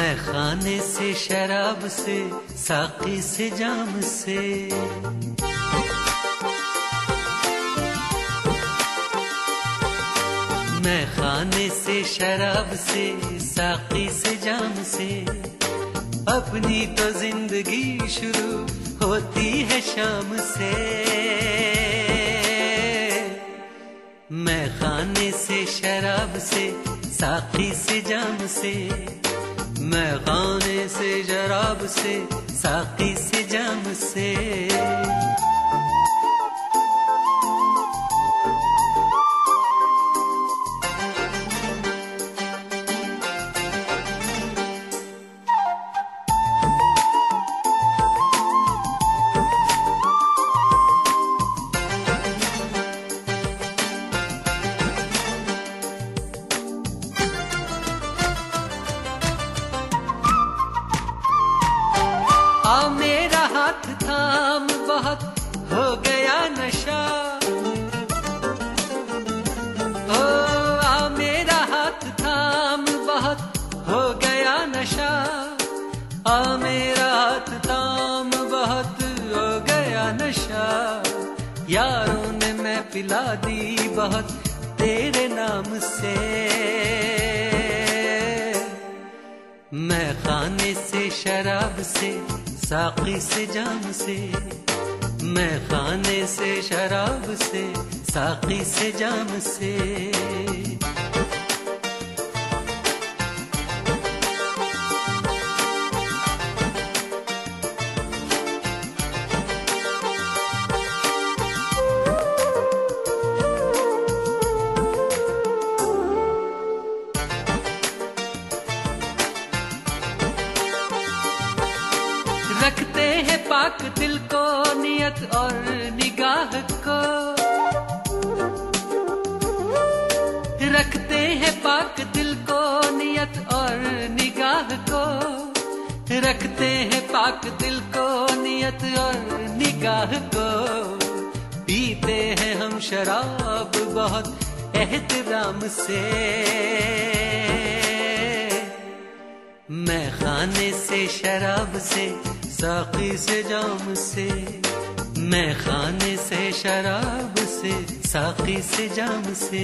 मैं खाने से शराब से साकी से जाम से, मैं खाने से शराब से साकी से जाम से, अपनी तो जिंदगी शुरू होती है शाम से। मैं खाने से शराब से साकी से जाम से, मैं खाने से शराब से साकी से जाम से। आ मेरा हाथ थाम बहुत हो गया नशा, ओ आ मेरा हाथ थाम बहुत हो गया नशा, आ मेरा हाथ थाम बहुत हो गया नशा। यारों ने मैं पिला दी बहुत तेरे नाम से, मैं खाने से शराब से साकी से जाम से, मैं खाने से शराब से साकी से जाम से। रखते हैं पाक दिल को नियत और निगाह को, रखते हैं पाक दिल को नियत और निगाह को, रखते हैं पाक दिल को नियत और निगाह को। पीते हैं हम शराब बहुत एहतराम से, मैं खाने से शराब से साकी से जाम से, मैं खाने से शराब से साकी से जाम से।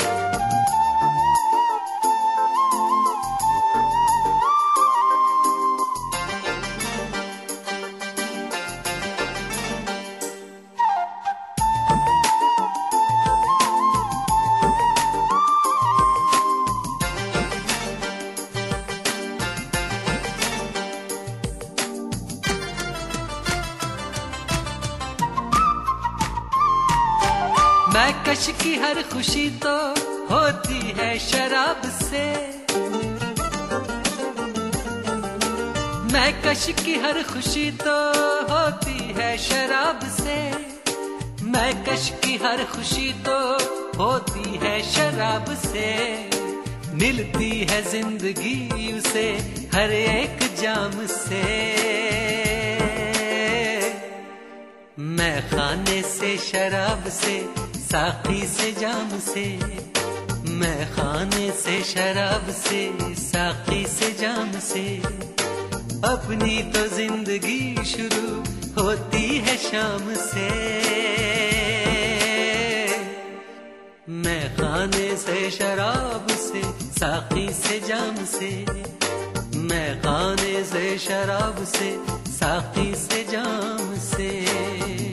मैं कश की हर खुशी तो होती है शराब से, मैं कश की हर खुशी तो होती है शराब से, मैं कश की हर खुशी तो होती है शराब से। मिलती है जिंदगी उसे हर एक जाम से, मैं खाने से शराब से साकी से जाम से, मैं खाने से शराब से साकी से जाम से। अपनी तो जिंदगी शुरू होती है शाम से, मैं खाने से शराब से साकी से जाम से, मैं खाने से शराब से साकी से जाम से।